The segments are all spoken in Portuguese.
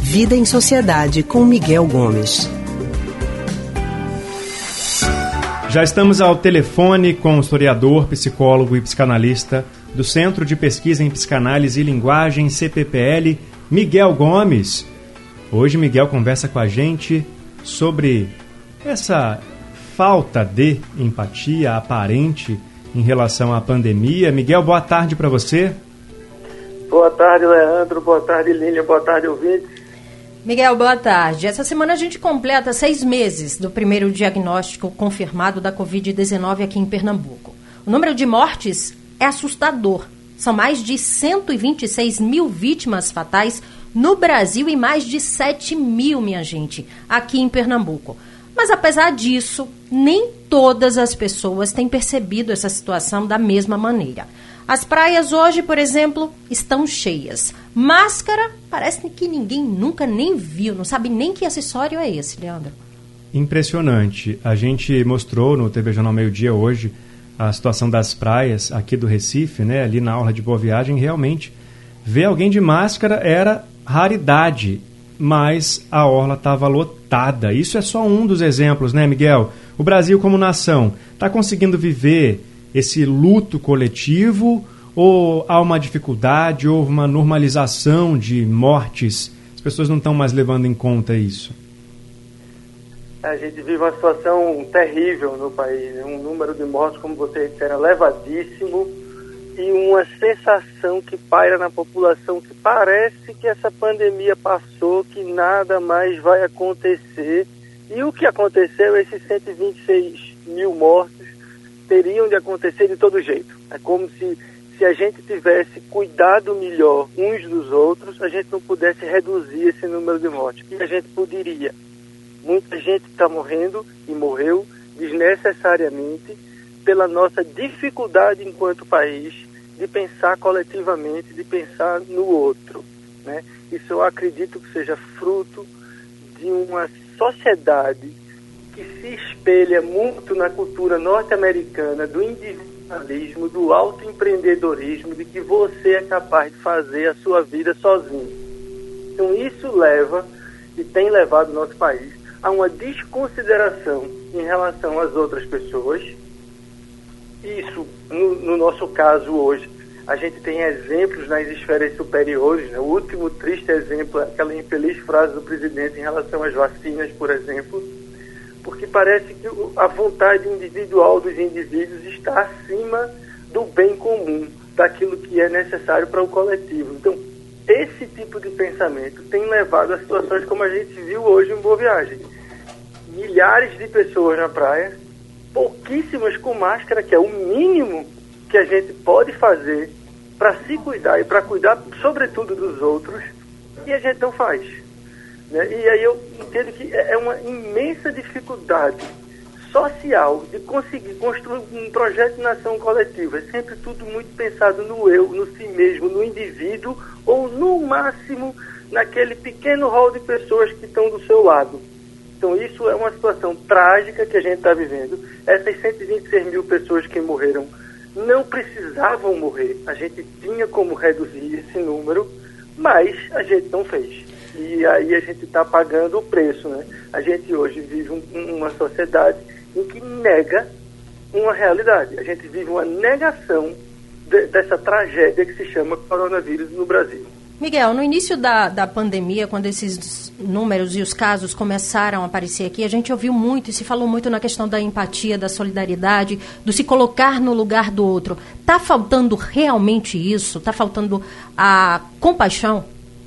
Vida em Sociedade com Miguel Gomes. Já estamos ao telefone com o historiador, psicólogo e psicanalista do Centro de Pesquisa em Psicanálise e Linguagem, CPPL, Miguel Gomes. Hoje Miguel conversa com a gente sobre essa falta de empatia aparente em relação à pandemia. Miguel, boa tarde para você. Boa tarde, Leandro. Boa tarde, Lília. Boa tarde, ouvintes. Miguel, boa tarde. Essa semana a gente completa 6 meses do primeiro diagnóstico confirmado da Covid-19 aqui em Pernambuco. O número de mortes é assustador. São mais de 126 mil vítimas fatais no Brasil e mais de 7 mil, minha gente, aqui em Pernambuco. Mas apesar disso, nem todas as pessoas têm percebido essa situação da mesma maneira. As praias hoje, por exemplo, estão cheias. Máscara, parece que ninguém nunca nem viu, não sabe nem que acessório é esse, Leandro. Impressionante. A gente mostrou no TV Jornal Meio Dia hoje a situação das praias aqui do Recife, né, ali na orla de Boa Viagem. Realmente, ver alguém de máscara era raridade, mas a orla estava lotada. Isso é só um dos exemplos, né, Miguel? O Brasil, como nação, está conseguindo viver esse luto coletivo ou há uma dificuldade, houve uma normalização de mortes? As pessoas não estão mais levando em conta isso. A gente vive uma situação terrível no país, um número de mortes, como vocês disseram, elevadíssimo, e uma sensação que paira na população que parece que essa pandemia passou, que nada mais vai acontecer. E o que aconteceu, esses 126 mil mortos, teriam de acontecer de todo jeito. É como se a gente tivesse cuidado melhor uns dos outros, a gente não pudesse reduzir esse número de mortes. E a gente poderia. Muita gente está morrendo e morreu desnecessariamente pela nossa dificuldade enquanto país de pensar coletivamente, de pensar no outro, né? Isso eu acredito que seja fruto de uma sociedade que se espelha muito na cultura norte-americana do individualismo, do autoempreendedorismo, de que você é capaz de fazer a sua vida sozinho. Então isso leva, e tem levado o nosso país, a uma desconsideração em relação às outras pessoas. Isso, no nosso caso hoje, a gente tem exemplos nas esferas superiores, né? O último triste exemplo é aquela infeliz frase do presidente em relação às vacinas, por exemplo, porque parece que a vontade individual dos indivíduos está acima do bem comum, daquilo que é necessário para o coletivo. Então, esse tipo de pensamento tem levado a situações como a gente viu hoje em Boa Viagem. Milhares de pessoas na praia, pouquíssimas com máscara, que é o mínimo que a gente pode fazer para se cuidar e para cuidar, sobretudo, dos outros, e a gente não faz. Né? E aí eu entendo que é uma imensa dificuldade social de conseguir construir um projeto de nação coletiva. É sempre tudo muito pensado no eu, no si mesmo, no indivíduo, ou no máximo naquele pequeno rol de pessoas que estão do seu lado. Então isso é uma situação trágica que a gente está vivendo. Essas 126 mil pessoas que morreram não precisavam morrer. A gente tinha como reduzir esse número, mas a gente não fez. E aí a gente está pagando o preço, né? A gente hoje vive uma sociedade em que nega uma realidade. A gente vive uma negação dessa tragédia que se chama coronavírus no Brasil. Miguel, no início da pandemia, quando esses números e os casos começaram a aparecer aqui, a gente ouviu muito e se falou muito na questão da empatia, da solidariedade, do se colocar no lugar do outro. Está faltando realmente isso? Está faltando a compaixão?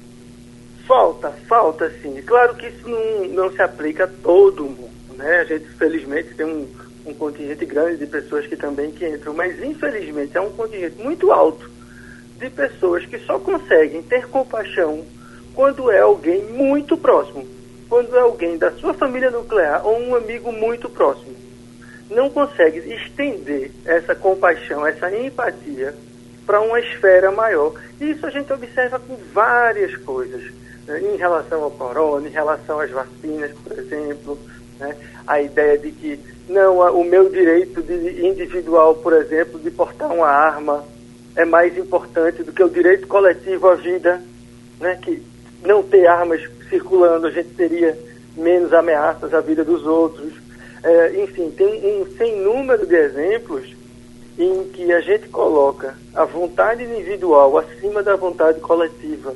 Falta sim. Claro que isso não se aplica a todo mundo, né? A gente, felizmente, tem um contingente grande de pessoas que entram, mas, infelizmente, é um contingente muito alto de pessoas que só conseguem ter compaixão quando é alguém muito próximo, quando é alguém da sua família nuclear ou um amigo muito próximo. Não consegue estender essa compaixão, essa empatia para uma esfera maior. E isso a gente observa com várias coisas, né? Em relação ao corona, em relação às vacinas, por exemplo, né? A ideia de que não, o meu direito individual, por exemplo, de portar uma arma é mais importante do que o direito coletivo à vida, né? Que não ter armas circulando, a gente teria menos ameaças à vida dos outros. Enfim, tem um sem número de exemplos em que a gente coloca a vontade individual acima da vontade coletiva.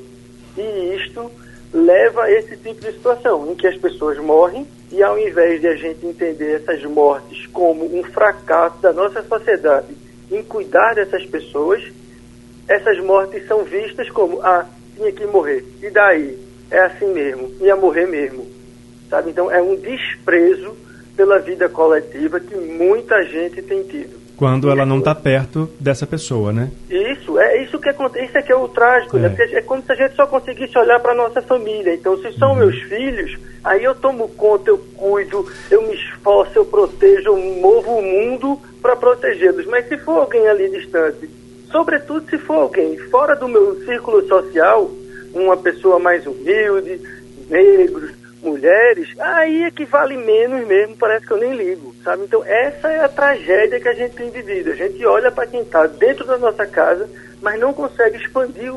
E isto leva a esse tipo de situação, em que as pessoas morrem e, ao invés de a gente entender essas mortes como um fracasso da nossa sociedade em cuidar dessas pessoas, essas mortes são vistas como, tinha que morrer, e daí? É assim mesmo, ia morrer mesmo, sabe? Então é um desprezo pela vida coletiva que muita gente tem tido. Quando ela não está perto dessa pessoa, né? Isso que acontece, isso é que é o trágico, né? Porque é como se a gente só conseguisse olhar para a nossa família. Então, se são meus filhos, aí eu tomo conta, eu cuido, eu me esforço, eu protejo, eu movo o mundo para protegê-los. Mas se for alguém ali distante, sobretudo se for alguém fora do meu círculo social, uma pessoa mais humilde, negros, mulheres, aí é que vale menos mesmo, parece que eu nem ligo, sabe? Então essa é a tragédia que a gente tem vivido. A gente olha para quem está dentro da nossa casa, mas não consegue expandir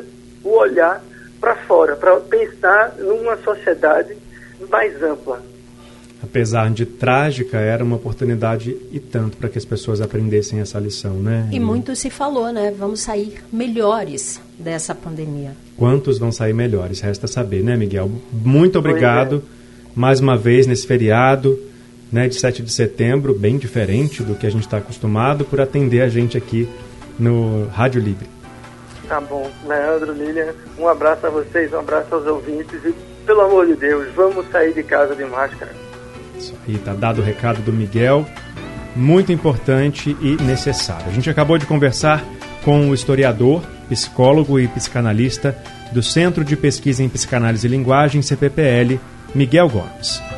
o olhar para fora, para pensar numa sociedade mais ampla. Apesar de trágica, era uma oportunidade e tanto para que as pessoas aprendessem essa lição, né? E muito se falou, né? Vamos sair melhores dessa pandemia. Quantos vão sair melhores? Resta saber, né, Miguel? Muito obrigado mais uma vez nesse feriado, né, de 7 de setembro, bem diferente do que a gente está acostumado, por atender a gente aqui no Rádio Livre. Tá bom. Leandro, Lilian, um abraço a vocês, um abraço aos ouvintes e, pelo amor de Deus, vamos sair de casa de máscara. Isso aí, tá dado o recado do Miguel, muito importante e necessário. A gente acabou de conversar com o historiador, psicólogo e psicanalista do Centro de Pesquisa em Psicanálise e Linguagem, CPPL, Miguel Gomes.